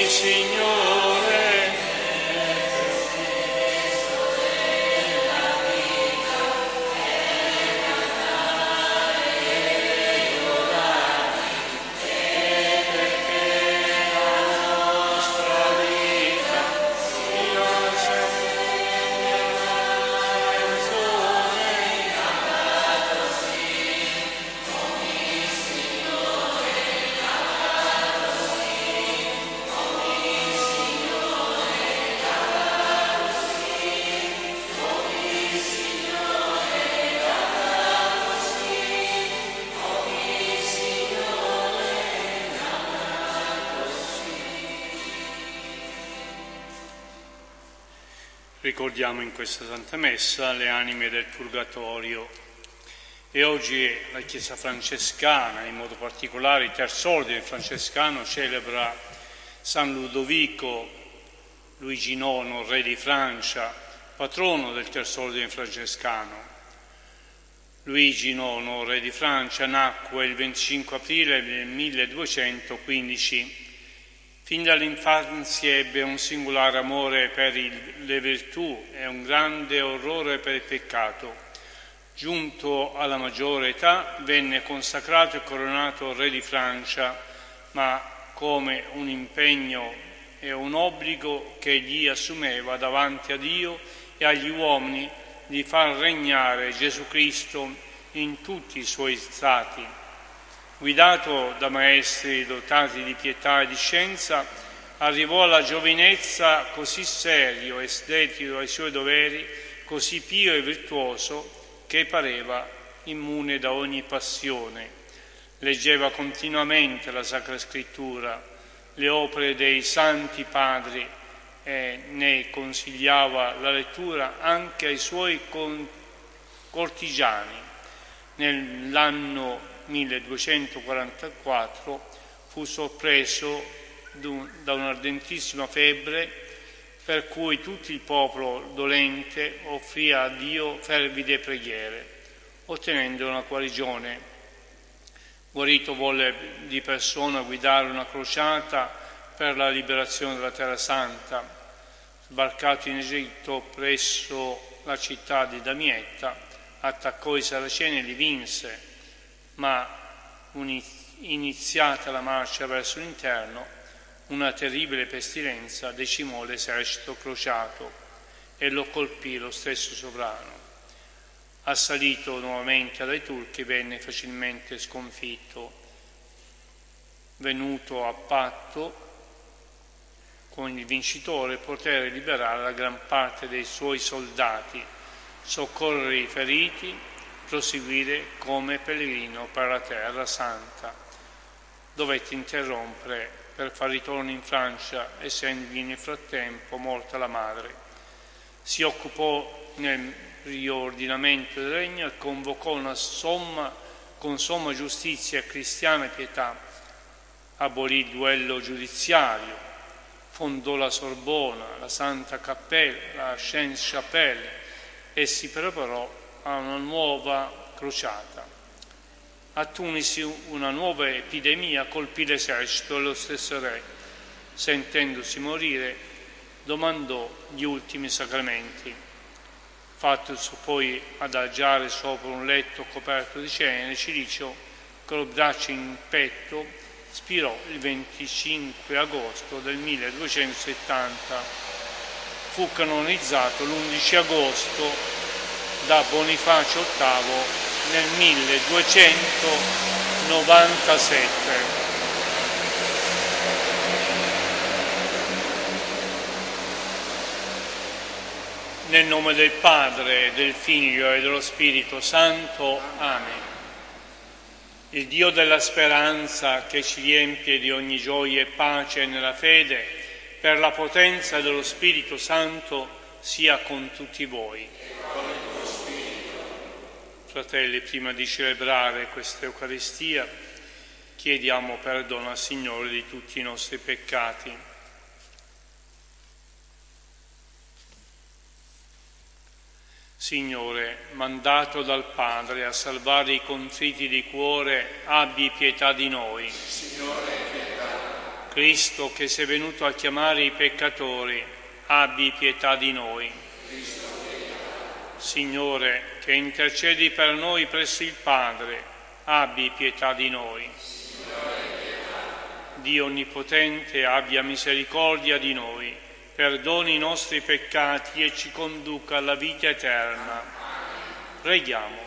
Ricordiamo in questa Santa Messa le anime del Purgatorio e oggi la Chiesa francescana, in modo particolare il Terzo Ordine francescano, celebra San Ludovico Luigi IX, re di Francia, patrono del Terzo Ordine francescano. Luigi IX, re di Francia, nacque il 25 aprile del 1215. Fin dall'infanzia ebbe un singolare amore per le virtù e un grande orrore per il peccato. Giunto alla maggiore età venne consacrato e coronato re di Francia, ma come un impegno e un obbligo che egli assumeva davanti a Dio e agli uomini di far regnare Gesù Cristo in tutti i suoi stati. Guidato da maestri dotati di pietà e di scienza, arrivò alla giovinezza così serio e dedicato ai suoi doveri, così pio e virtuoso, che pareva immune da ogni passione. Leggeva continuamente la Sacra Scrittura, le opere dei Santi Padri e ne consigliava la lettura anche ai suoi cortigiani. Nell'anno 1244 fu sorpreso da un'ardentissima febbre, per cui tutto il popolo dolente offrì a Dio fervide preghiere, ottenendo una guarigione. Guarito volle di persona guidare una crociata per la liberazione della Terra Santa. Sbarcato in Egitto presso la città di Damietta, attaccò i Saraceni e li vinse, ma iniziata la marcia verso l'interno, una terribile pestilenza decimò l'esercito crociato e lo colpì lo stesso sovrano. Assalito nuovamente dai turchi, venne facilmente sconfitto. Venuto a patto con il vincitore, poté liberare la gran parte dei suoi soldati, soccorrere i feriti, proseguire come pellegrino per la Terra Santa. Dovette interrompere per far ritorno in Francia, essendogli nel frattempo morta la madre. Si occupò nel riordinamento del regno e convocò con somma giustizia cristiana e pietà. Abolì il duello giudiziario, fondò la Sorbona, la Santa Cappella, la Sainte-Chapelle e si preparò a una nuova crociata. A Tunisi una nuova epidemia colpì l'esercito e lo stesso re, sentendosi morire, domandò gli ultimi sacramenti. Fattosi poi adagiare sopra un letto coperto di cenere, Cilicio, con le braccia in petto, spirò il 25 agosto del 1270. Fu canonizzato l'11 agosto da Bonifacio VIII nel 1297. Nel nome del Padre, del Figlio e dello Spirito Santo. Amen. Il Dio della speranza, che ci riempie di ogni gioia e pace nella fede, per la potenza dello Spirito Santo, sia con tutti voi. Fratelli, prima di celebrare questa Eucaristia, chiediamo perdono al Signore di tutti i nostri peccati. Signore, mandato dal Padre a salvare i contriti di cuore, abbi pietà di noi. Signore, pietà. Cristo che sei venuto a chiamare i peccatori, abbi pietà di noi. Signore, che intercedi per noi presso il Padre, abbi pietà di noi. Dio Onnipotente, abbia misericordia di noi, perdoni i nostri peccati e ci conduca alla vita eterna. Preghiamo.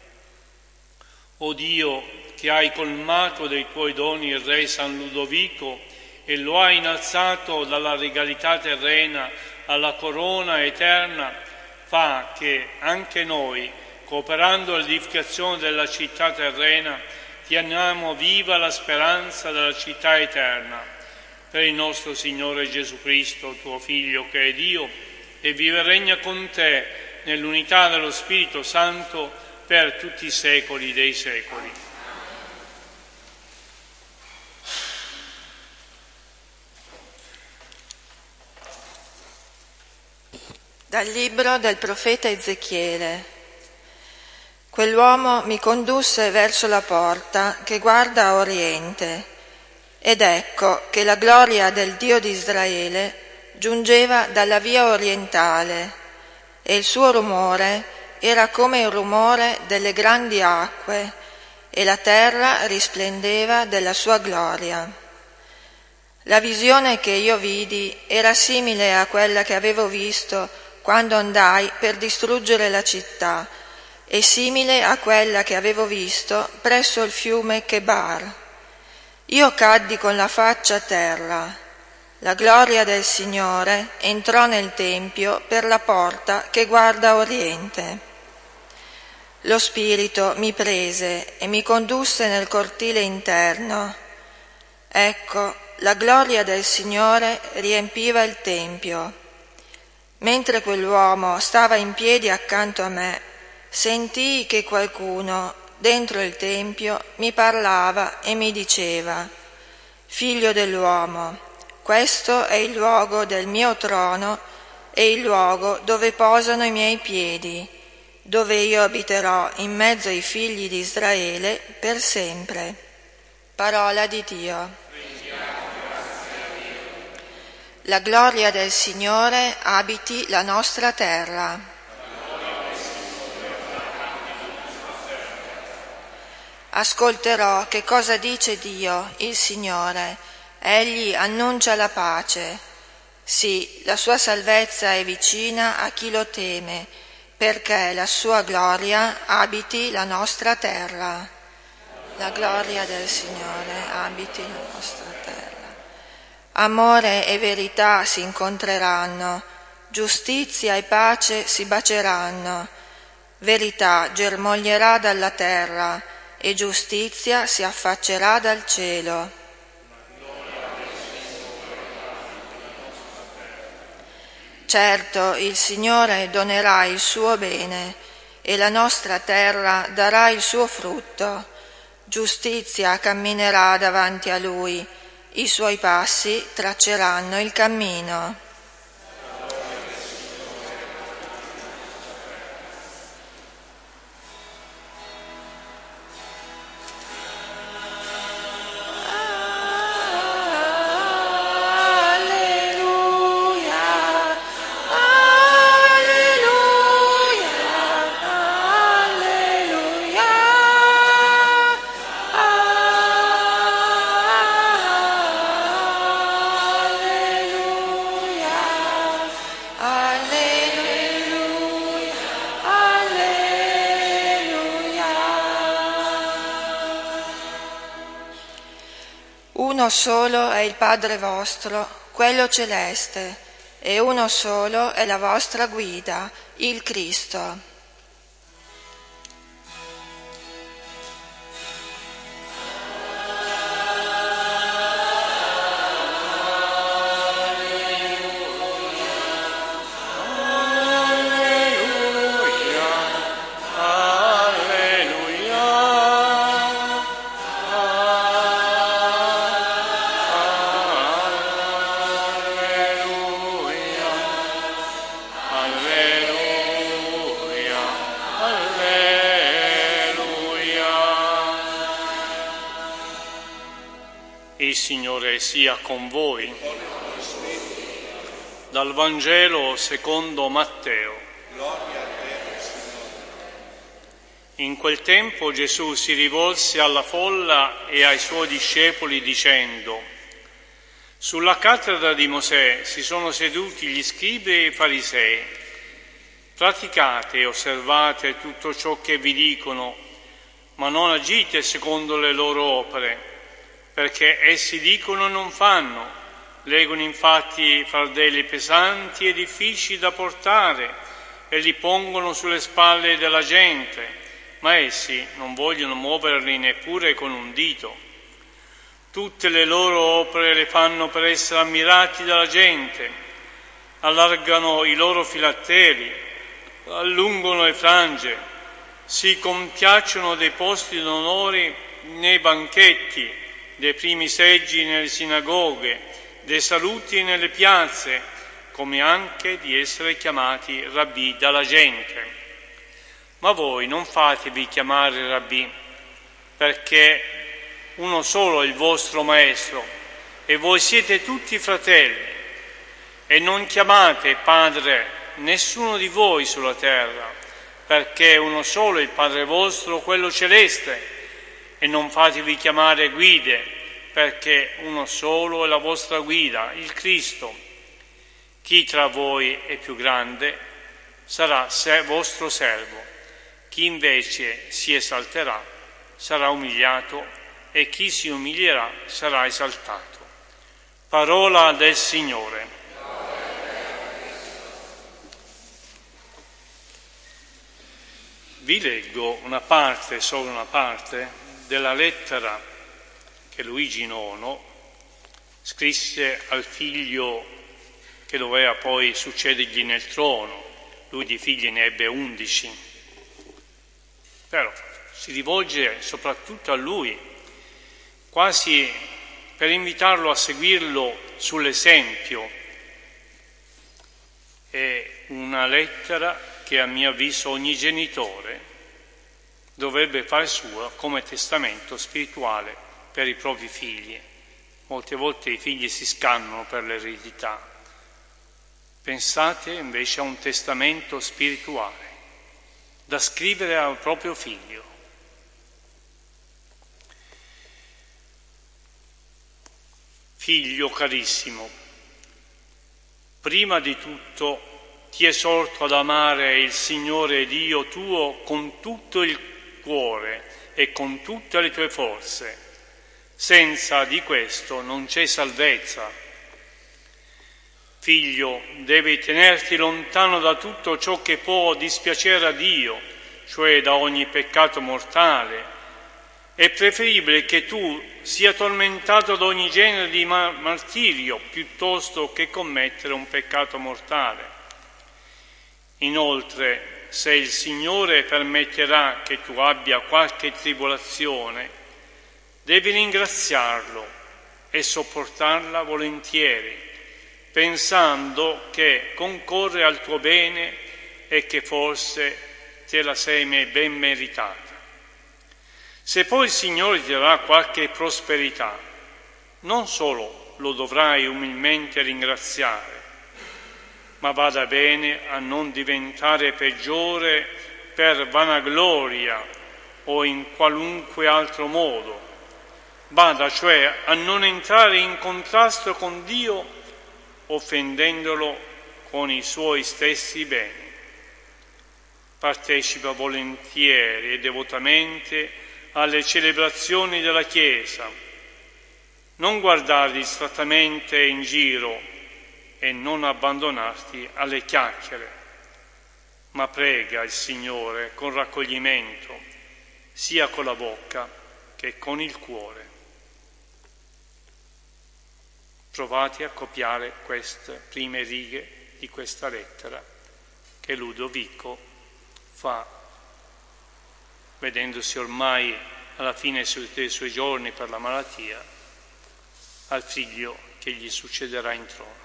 O Dio, che hai colmato dei tuoi doni il re San Ludovico e lo hai innalzato dalla regalità terrena alla corona eterna, fa che anche noi, cooperando all'edificazione della città terrena, teniamo viva la speranza della città eterna. Per il nostro Signore Gesù Cristo, tuo Figlio, che è Dio, e vive e regna con te nell'unità dello Spirito Santo per tutti i secoli dei secoli. Dal libro del profeta Ezechiele. Quell'uomo mi condusse verso la porta che guarda a oriente, ed ecco che la gloria del Dio di Israele giungeva dalla via orientale, e il suo rumore era come il rumore delle grandi acque, e la terra risplendeva della sua gloria. La visione che io vidi era simile a quella che avevo visto quando andai per distruggere la città, e simile a quella che avevo visto presso il fiume Chebar. Io caddi con la faccia a terra. La gloria del Signore entrò nel Tempio per la porta che guarda a oriente. Lo Spirito mi prese e mi condusse nel cortile interno. Ecco, la gloria del Signore riempiva il Tempio. Mentre quell'uomo stava in piedi accanto a me, sentii che qualcuno dentro il Tempio mi parlava e mi diceva: «Figlio dell'uomo, questo è il luogo del mio trono e il luogo dove posano i miei piedi, dove io abiterò in mezzo ai figli di Israele per sempre». Parola di Dio. La gloria del Signore abiti la nostra terra. Ascolterò che cosa dice Dio, il Signore. Egli annuncia la pace. Sì, la sua salvezza è vicina a chi lo teme, perché la sua gloria abiti la nostra terra. La gloria del Signore abiti la nostra terra. Amore e verità si incontreranno, giustizia e pace si bacieranno. Verità germoglierà dalla terra e giustizia si affaccerà dal cielo. Certo, il Signore donerà il suo bene e la nostra terra darà il suo frutto. Giustizia camminerà davanti a Lui. I suoi passi tracceranno il cammino. Uno solo è il Padre vostro, quello celeste, e uno solo è la vostra guida, il Cristo. sia con voi. Dal Vangelo secondo Matteo. Gloria a te, Signore. In quel tempo Gesù si rivolse alla folla e ai suoi discepoli dicendo: sulla cattedra di Mosè si sono seduti gli scribi e i farisei. Praticate e osservate tutto ciò che vi dicono, ma non agite secondo le loro opere, perché essi dicono e non fanno. Leggono infatti fardelli pesanti e difficili da portare e li pongono sulle spalle della gente, ma essi non vogliono muoverli neppure con un dito. Tutte le loro opere le fanno per essere ammirati dalla gente, allargano i loro filatteri, allungano le frange, si compiacciono dei posti d'onore nei banchetti, dei primi seggi nelle sinagoghe, dei saluti nelle piazze, come anche di essere chiamati rabbì dalla gente. Ma voi non fatevi chiamare rabbì, perché uno solo è il vostro maestro e voi siete tutti fratelli. E non chiamate padre nessuno di voi sulla terra, perché uno solo è il Padre vostro, quello celeste, e non fatevi chiamare guide, perché uno solo è la vostra guida, il Cristo. Chi tra voi è più grande sarà vostro servo, chi invece si esalterà sarà umiliato e chi si umilierà sarà esaltato. Parola del Signore. Vi leggo solo una parte, della lettera che Luigi IX scrisse al figlio che doveva poi succedergli nel trono. Lui di figli ne ebbe 11, però si rivolge soprattutto a lui, quasi per invitarlo a seguirlo sull'esempio. È una lettera che a mio avviso ogni genitore dovrebbe fare sua come testamento spirituale per i propri figli. Molte volte i figli si scannano per l'eredità. Pensate invece a un testamento spirituale da scrivere al proprio figlio. Figlio carissimo, prima di tutto ti esorto ad amare il Signore Dio tuo con tutto il cuore e con tutte le tue forze. Senza di questo non c'è salvezza. Figlio, devi tenerti lontano da tutto ciò che può dispiacere a Dio, cioè da ogni peccato mortale. È preferibile che tu sia tormentato da ogni genere di martirio piuttosto che commettere un peccato mortale. Inoltre, se il Signore permetterà che tu abbia qualche tribolazione, devi ringraziarlo e sopportarla volentieri, pensando che concorre al tuo bene e che forse te la sei ben meritata. Se poi il Signore ti darà qualche prosperità, non solo lo dovrai umilmente ringraziare, ma vada bene a non diventare peggiore per vanagloria o in qualunque altro modo. Bada cioè a non entrare in contrasto con Dio, offendendolo con i suoi stessi beni. Partecipa volentieri e devotamente alle celebrazioni della Chiesa. Non guardare distrattamente in giro e non abbandonarti alle chiacchiere, ma prega il Signore con raccoglimento, sia con la bocca che con il cuore. Provate a copiare queste prime righe di questa lettera che Ludovico fa, vedendosi ormai alla fine dei suoi giorni per la malattia, al figlio che gli succederà in trono.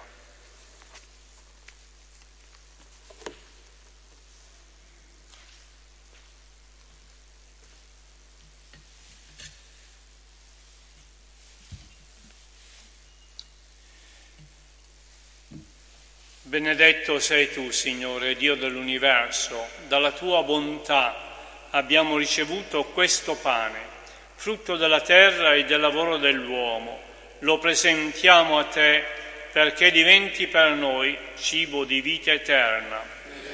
Benedetto sei tu, Signore, Dio dell'universo, dalla tua bontà abbiamo ricevuto questo pane, frutto della terra e del lavoro dell'uomo. Lo presentiamo a te perché diventi per noi cibo di vita eterna.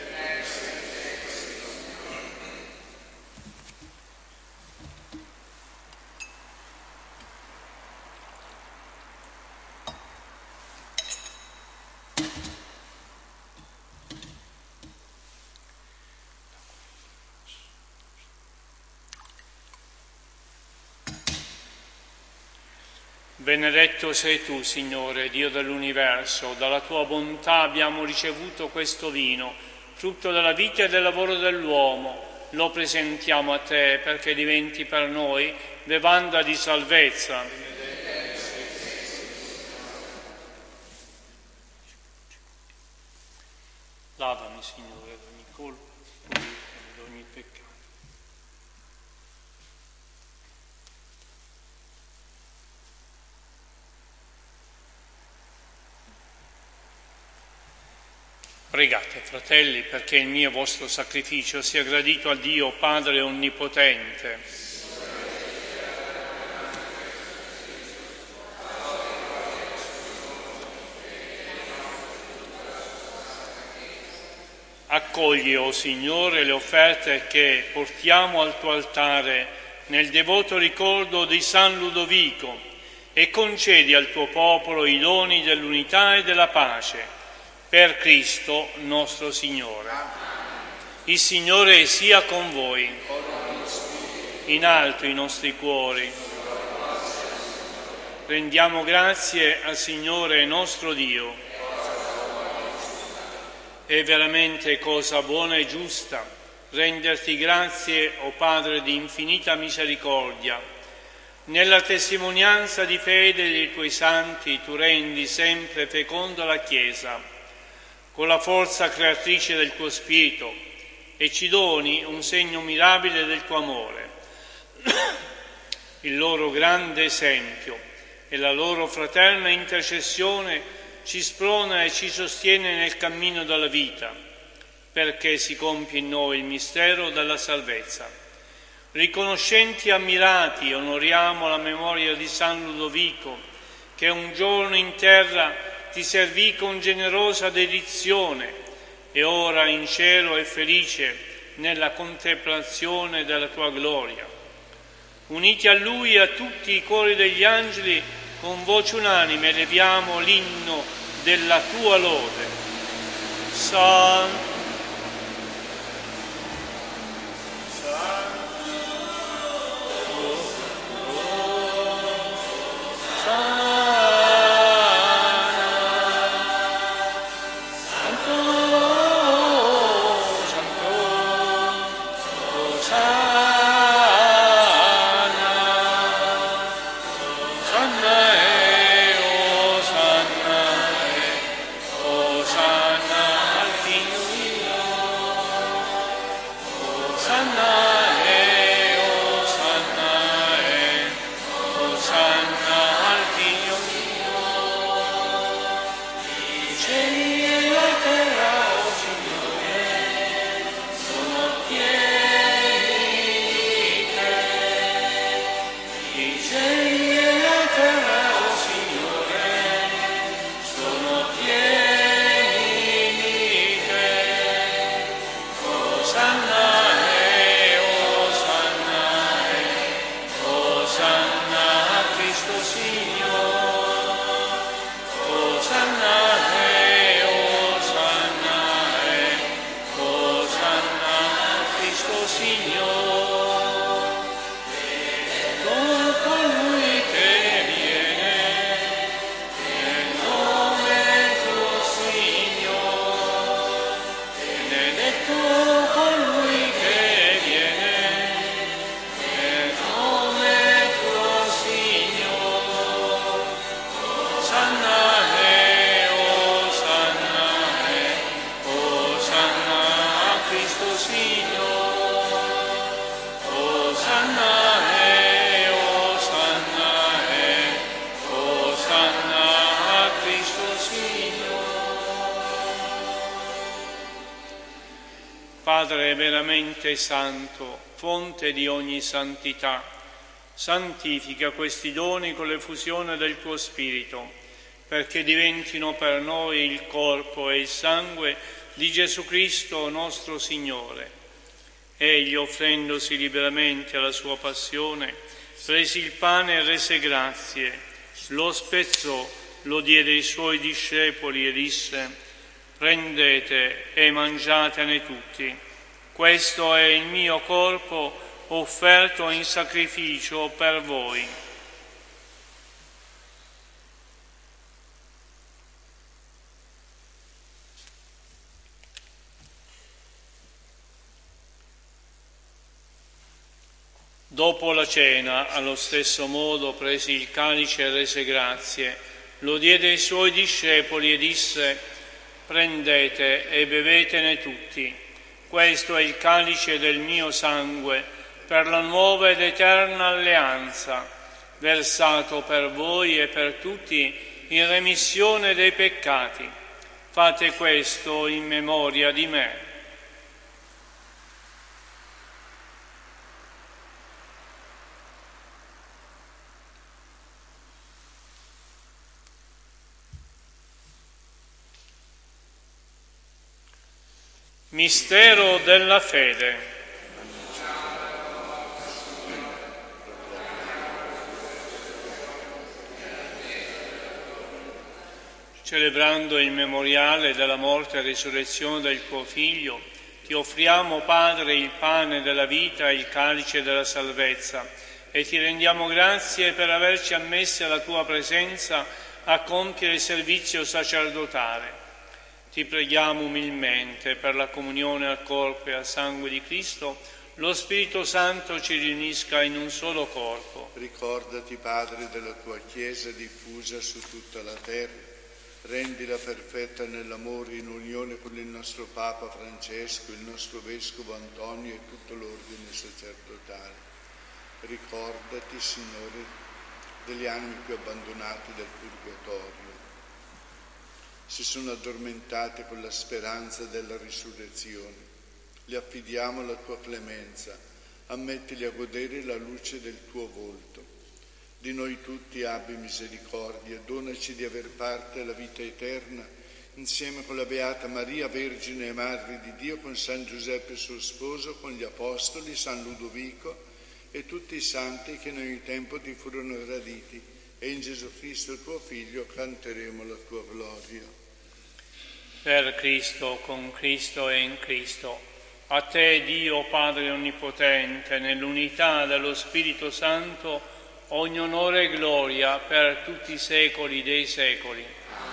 Benedetto sei tu, Signore, Dio dell'universo, dalla tua bontà abbiamo ricevuto questo vino, frutto della vita e del lavoro dell'uomo. Lo presentiamo a te perché diventi per noi bevanda di salvezza. Lavami, Signore, da ogni colpa e da ogni peccato. Pregate, fratelli, perché il mio e vostro sacrificio sia gradito a Dio Padre Onnipotente. Accogli, o Signore, le offerte che portiamo al tuo altare nel devoto ricordo di San Ludovico e concedi al tuo popolo i doni dell'unità e della pace. Per Cristo nostro Signore. Il Signore sia con voi. In alto i nostri cuori. Rendiamo grazie al Signore nostro Dio. È veramente cosa buona e giusta renderti grazie, o Padre di infinita misericordia. Nella testimonianza di fede dei tuoi santi tu rendi sempre feconda la Chiesa con la forza creatrice del tuo Spirito e ci doni un segno mirabile del tuo amore. Il loro grande esempio e la loro fraterna intercessione ci sprona e ci sostiene nel cammino della vita, perché si compie in noi il mistero della salvezza. Riconoscenti e ammirati onoriamo la memoria di San Ludovico, che un giorno in terra ti servì con generosa dedizione e ora in cielo è felice nella contemplazione della tua gloria. Uniti a lui e a tutti i cori degli angeli, con voce unanime eleviamo l'inno della tua lode. Santo, Cristo Signore, Osanna, Padre veramente santo, fonte di ogni santità, santifica questi doni con l'effusione del tuo Spirito, perché diventino per noi il corpo e il sangue di Gesù Cristo nostro Signore. Egli, offrendosi liberamente alla sua passione, prese il pane e rese grazie, lo spezzò, lo diede ai suoi discepoli e disse: prendete e mangiatene tutti, questo è il mio corpo offerto in sacrificio per voi. Dopo la cena, allo stesso modo, prese il calice e rese grazie, lo diede ai suoi discepoli e disse: prendete e bevetene tutti, questo è il calice del mio sangue, per la nuova ed eterna alleanza, versato per voi e per tutti in remissione dei peccati. Fate questo in memoria di me. Mistero della fede. Celebrando il memoriale della morte e risurrezione del tuo Figlio, ti offriamo, Padre, il pane della vita e il calice della salvezza, e ti rendiamo grazie per averci ammessi alla tua presenza a compiere il servizio sacerdotale. Ti preghiamo umilmente per la comunione al corpo e al sangue di Cristo, lo Spirito Santo ci riunisca in un solo corpo. Ricordati, Padre, della tua Chiesa diffusa su tutta la terra. Rendila perfetta nell'amore, in unione con il nostro Papa Francesco, il nostro Vescovo Antonio e tutto l'ordine sacerdotale. Ricordati, Signore, degli animi più abbandonati del purgatorio. Si sono addormentati con la speranza della risurrezione. Li affidiamo alla tua clemenza, ammettili a godere la luce del tuo volto. Di noi tutti abbi misericordia, donaci di aver parte alla vita eterna, insieme con la Beata Maria, Vergine e Madre di Dio, con San Giuseppe suo sposo, con gli Apostoli, San Ludovico e tutti i santi che in ogni tempo ti furono graditi. E in Gesù Cristo, tuo Figlio, canteremo la tua gloria. Per Cristo, con Cristo e in Cristo, a te, Dio Padre Onnipotente, nell'unità dello Spirito Santo, ogni onore e gloria per tutti i secoli dei secoli.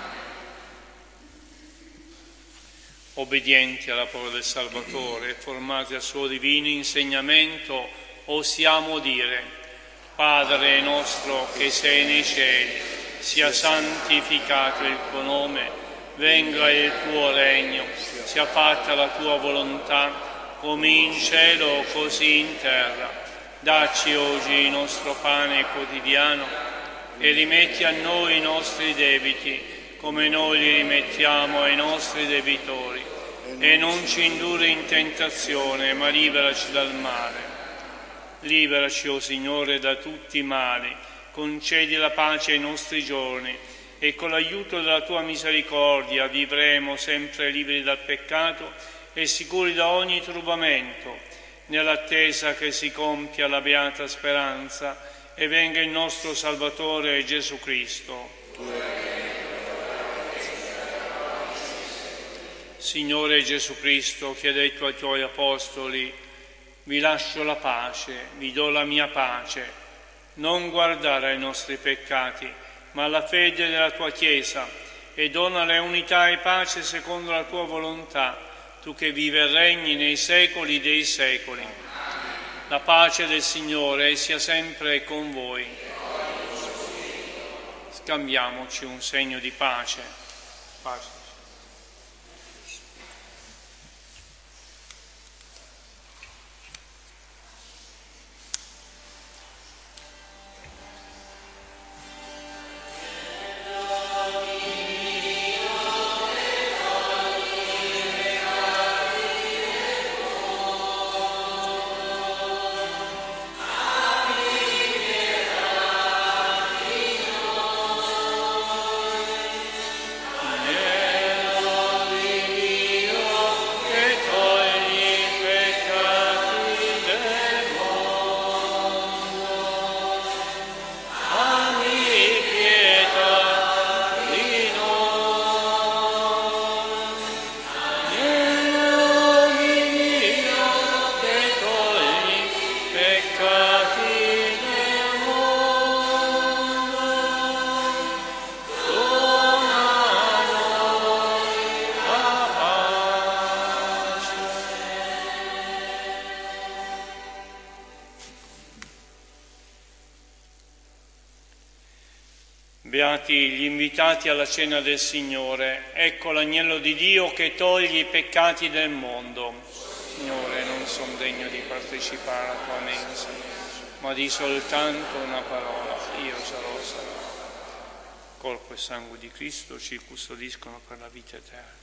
Obbedienti alla parola del Salvatore, formati al suo divino insegnamento, osiamo dire: Padre nostro che sei nei cieli, sia santificato il tuo nome, venga il tuo regno, sia fatta la tua volontà, come in cielo così in terra. Dacci oggi il nostro pane quotidiano e rimetti a noi i nostri debiti, come noi li rimettiamo ai nostri debitori. E non ci indurre in tentazione, ma liberaci dal male. Liberaci, o Signore, da tutti i mali, concedi la pace ai nostri giorni e con l'aiuto della tua misericordia vivremo sempre liberi dal peccato e sicuri da ogni turbamento, nell'attesa che si compia la beata speranza e venga il nostro Salvatore Gesù Cristo. Signore Gesù Cristo, che hai detto ai tuoi apostoli: vi lascio la pace, vi do la mia pace. Non guardare ai nostri peccati, ma alla fede della tua Chiesa, e donale unità e pace secondo la tua volontà, tu che vivi e regni nei secoli dei secoli. La pace del Signore sia sempre con voi. Scambiamoci un segno di pace. Pace. beati gli invitati alla cena del Signore. Ecco l'agnello di Dio che toglie i peccati del mondo. Signore, non sono degno di partecipare alla tua mensa, ma di soltanto una parola, io sarò salvato. Corpo e sangue di Cristo ci custodiscono per la vita eterna.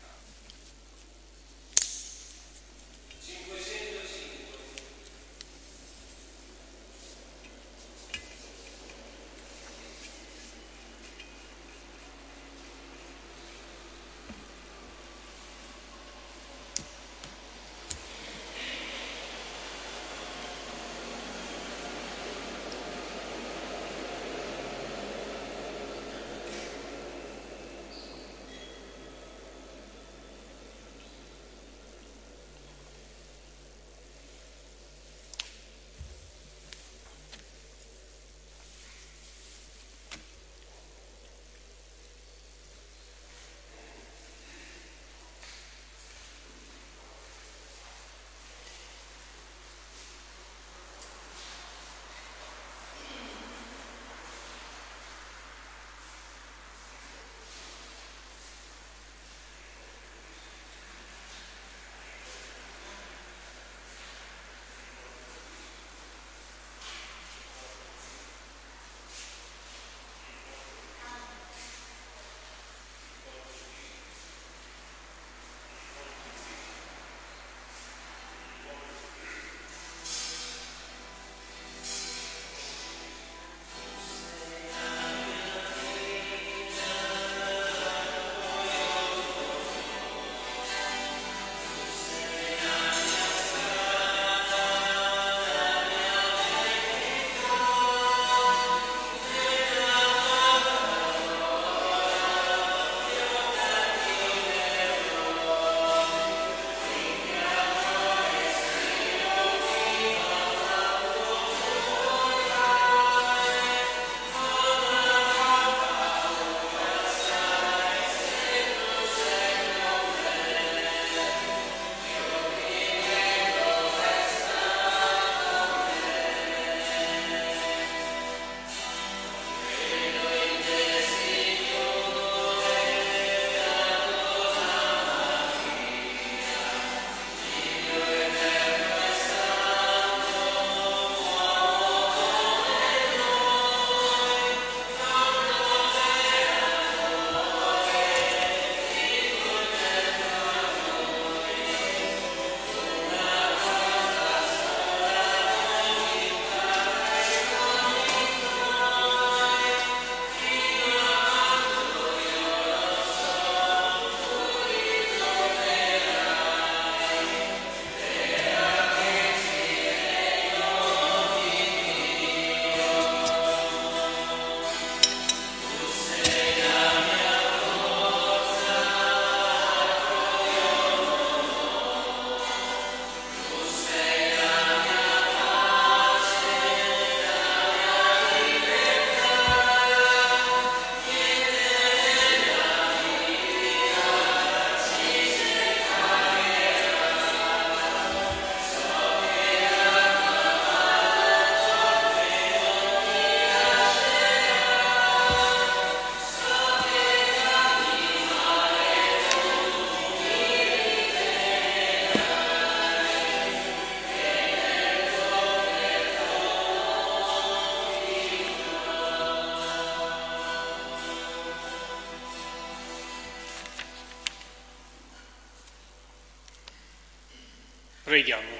Preghiamo.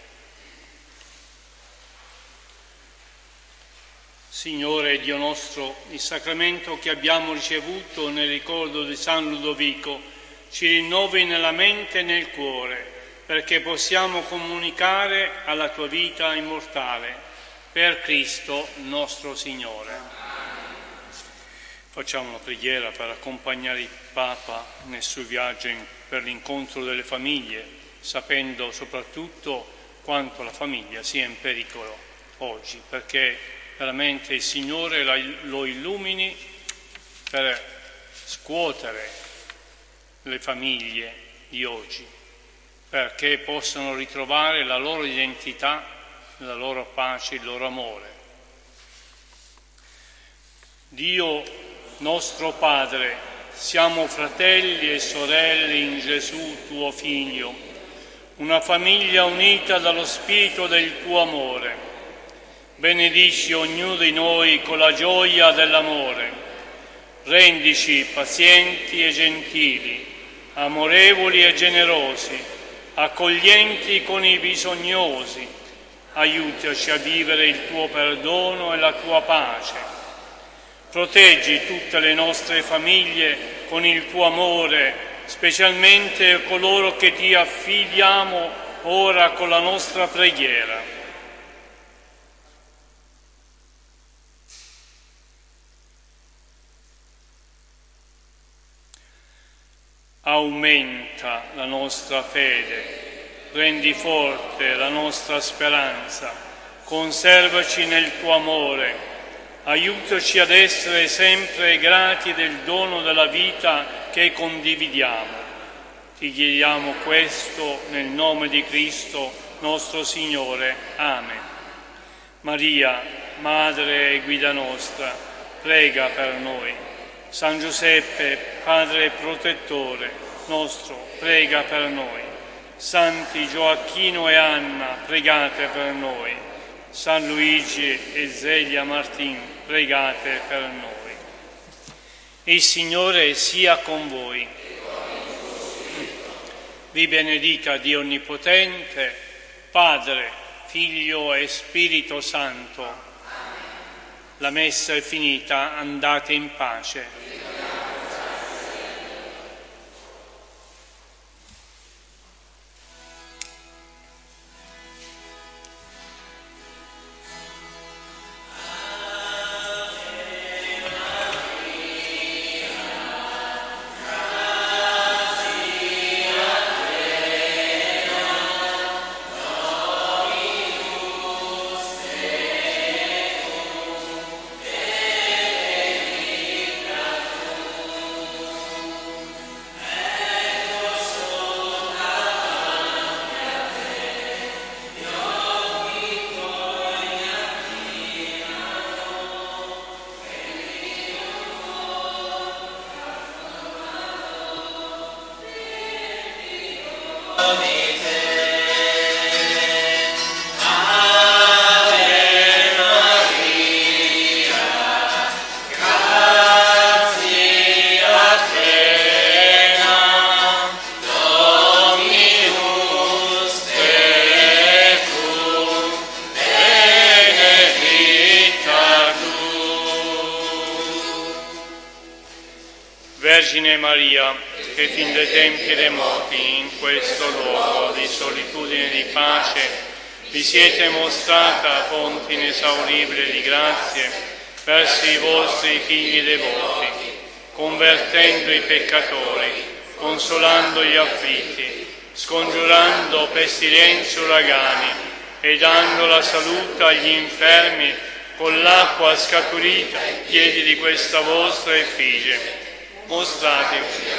Signore Dio nostro, il sacramento che abbiamo ricevuto nel ricordo di San Ludovico ci rinnovi nella mente e nel cuore, perché possiamo comunicare alla tua vita immortale, per Cristo nostro Signore. Facciamo una preghiera per accompagnare il Papa nel suo viaggio per l'incontro delle famiglie, sapendo soprattutto quanto la famiglia sia in pericolo oggi, perché veramente il Signore lo illumini per scuotere le famiglie di oggi, perché possano ritrovare la loro identità, la loro pace, il loro amore. Dio nostro Padre, siamo fratelli e sorelle in Gesù, tuo Figlio, una famiglia unita dallo spirito del tuo amore. Benedici ognuno di noi con la gioia dell'amore. Rendici pazienti e gentili, amorevoli e generosi, accoglienti con i bisognosi. Aiutaci a vivere il tuo perdono e la tua pace. Proteggi tutte le nostre famiglie con il tuo amore, specialmente coloro che ti affidiamo ora con la nostra preghiera. Aumenta la nostra fede, rendi forte la nostra speranza, conservaci nel tuo amore, aiutaci ad essere sempre grati del dono della vita che condividiamo. Ti chiediamo questo nel nome di Cristo nostro Signore. Amen. Maria, Madre e Guida nostra, prega per noi. San Giuseppe, Padre protettore nostro, prega per noi. Santi Gioacchino e Anna, pregate per noi. San Luigi e Zelia Martin, pregate per noi. Il Signore sia con voi. Vi benedica Dio Onnipotente, Padre, Figlio e Spirito Santo. La messa è finita, andate in pace. Vergine Maria, che fin dai tempi remoti in questo luogo di solitudine e di pace vi siete mostrata fonte inesauribile di grazie verso i vostri figli devoti, convertendo i peccatori, consolando gli afflitti, scongiurando pestilenze e uragani e dando la salute agli infermi con l'acqua scaturita ai piedi di questa vostra effigie. Mostrate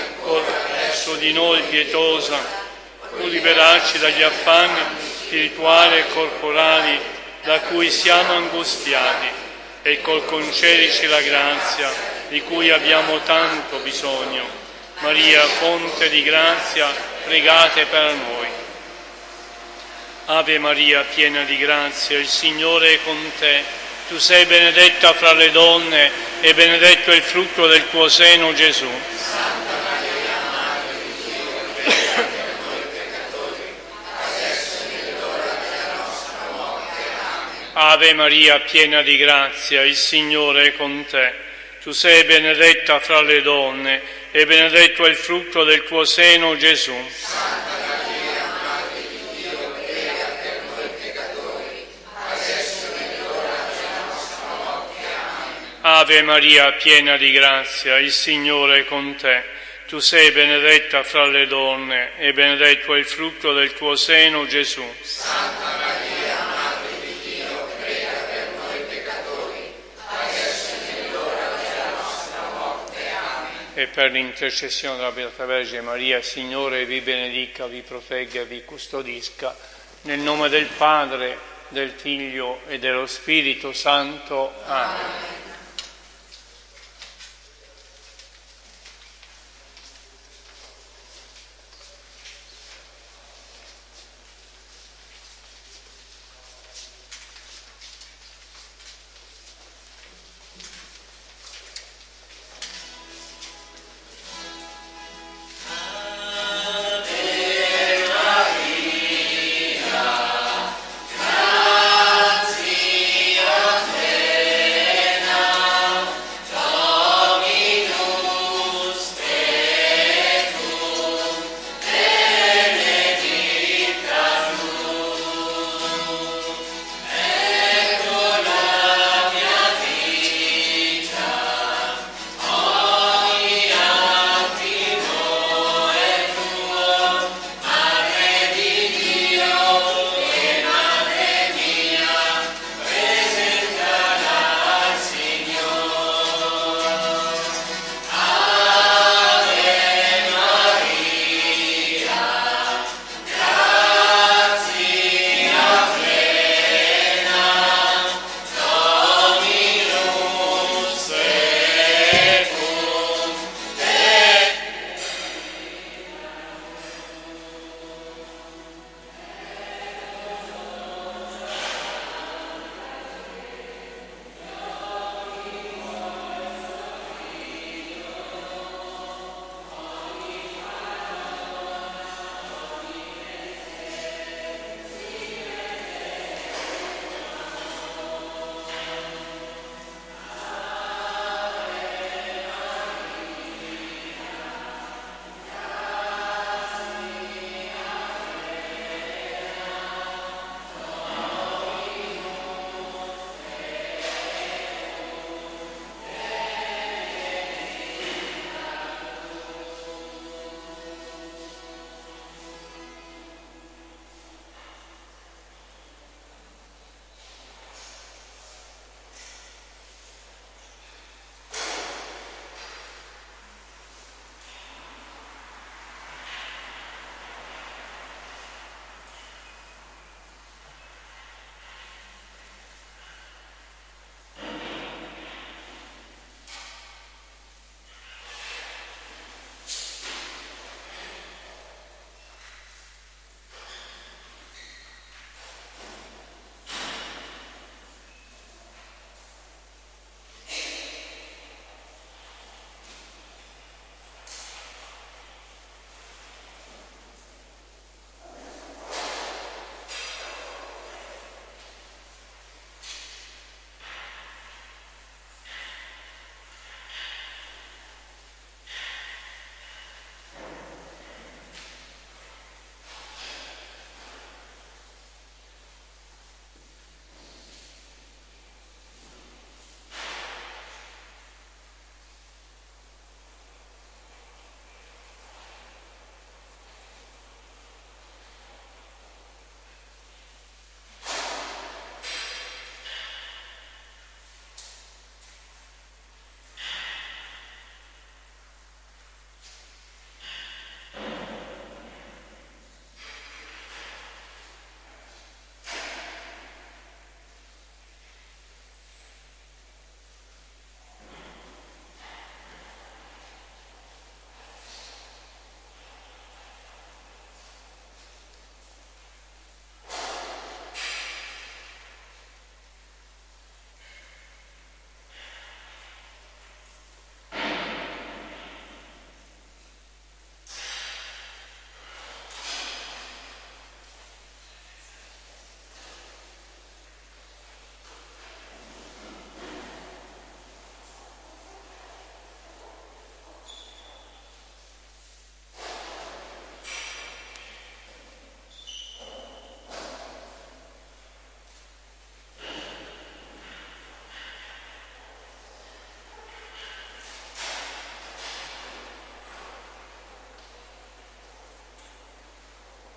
su di noi pietosa, per liberarci dagli affanni spirituali e corporali da cui siamo angustiati e col concederci la grazia di cui abbiamo tanto bisogno. Maria, fonte di grazia, pregate per noi. Ave Maria, piena di grazia, il Signore è con te. Tu sei benedetta fra le donne e benedetto è il frutto del tuo seno, Gesù. Santa Maria, Madre di Dio, prega per noi peccatori, adesso è l'ora della nostra morte. Amen. Ave Maria, piena di grazia, il Signore è con te. Tu sei benedetta fra le donne e benedetto è il frutto del tuo seno, Gesù. Santa Maria, Madre di Dio, prega per noi peccatori, adesso è l'ora della nostra morte. Amen. Ave Maria, piena di grazia, il Signore è con te. Tu sei benedetta fra le donne e benedetto è il frutto del tuo seno, Gesù. Santa Maria, Madre di Dio, prega per noi peccatori, adesso è l'ora della nostra morte. Amen. E per l'intercessione della Beata Vergine Maria, il Signore vi benedica, vi protegga e vi custodisca. Nel nome del Padre, del Figlio e dello Spirito Santo. Amen.